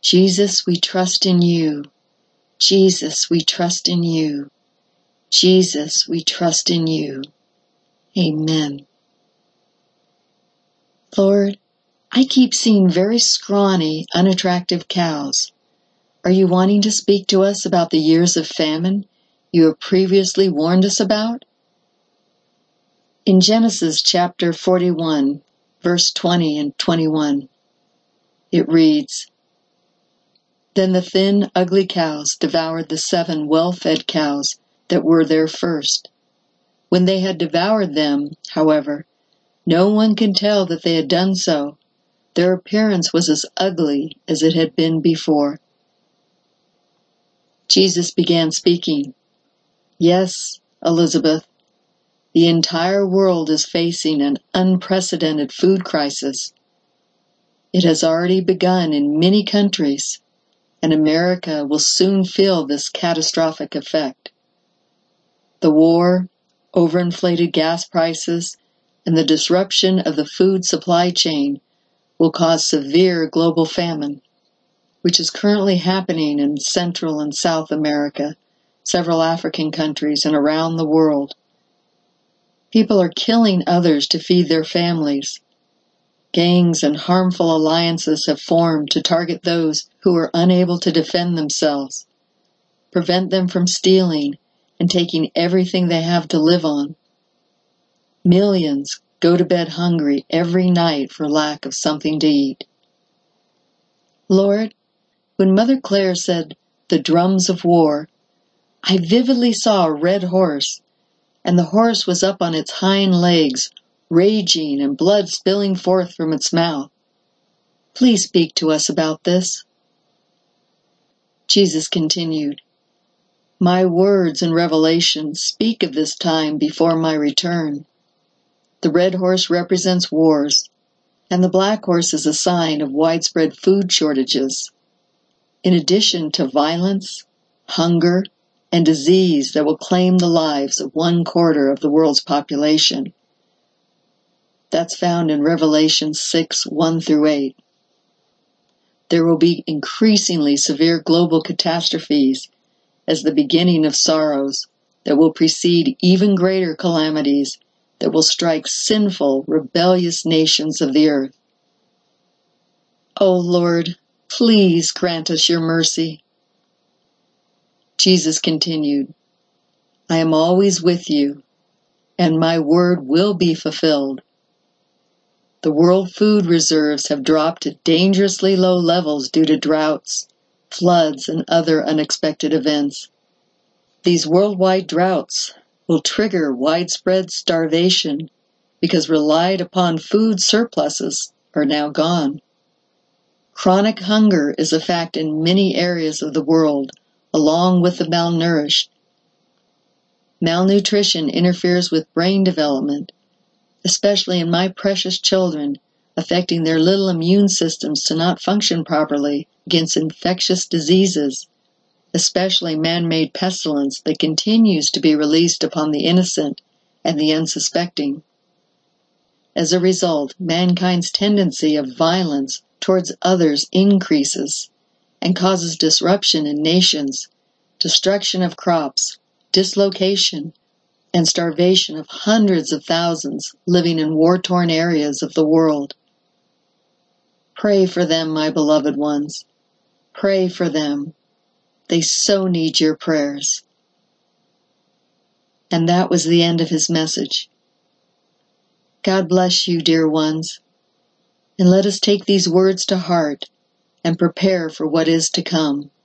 Jesus, we trust in you. Jesus, we trust in you. Jesus, we trust in you. Amen. Lord, I keep seeing very scrawny, unattractive cows. Are you wanting to speak to us about the years of famine you have previously warned us about? In Genesis chapter 41, verse 20 and 21, it reads, "Then the thin, ugly cows devoured the 7 well-fed cows that were there first. When they had devoured them, however, no one can tell that they had done so. Their appearance was as ugly as it had been before." Jesus began speaking. Yes, Elizabeth, the entire world is facing an unprecedented food crisis. It has already begun in many countries, and America will soon feel this catastrophic effect. The war, overinflated gas prices, and the disruption of the food supply chain will cause severe global famine, which is currently happening in Central and South America, several African countries, and around the world. People are killing others to feed their families. Gangs and harmful alliances have formed to target those who are unable to defend themselves, prevent them from stealing and taking everything they have to live on. Millions go to bed hungry every night for lack of something to eat. Lord, when Mother Clare said, "the drums of war," I vividly saw a red horse, and the horse was up on its hind legs, raging and blood spilling forth from its mouth. Please speak to us about this. Jesus continued, "My words in Revelation speak of this time before my return. The red horse represents wars, and the black horse is a sign of widespread food shortages, in addition to violence, hunger, and disease that will claim the lives of 1/4 of the world's population." That's found in Revelation 6, 1-8. There will be increasingly severe global catastrophes as the beginning of sorrows that will precede even greater calamities that will strike sinful, rebellious nations of the earth. Oh Lord, please grant us your mercy. Jesus continued, "I am always with you, and my word will be fulfilled." The world food reserves have dropped to dangerously low levels due to droughts, floods, and other unexpected events. These worldwide droughts will trigger widespread starvation because relied upon food surpluses are now gone. Chronic hunger is a fact in many areas of the world, along with the malnourished. Malnutrition interferes with brain development, especially in my precious children, affecting their little immune systems to not function properly against infectious diseases, especially man-made pestilence that continues to be released upon the innocent and the unsuspecting. As a result, mankind's tendency of violence towards others increases and causes disruption in nations, destruction of crops, dislocation, and starvation of hundreds of thousands living in war-torn areas of the world. Pray for them, my beloved ones. Pray for them. They so need your prayers. And that was the end of his message. God bless you, dear ones, and let us take these words to heart and prepare for what is to come.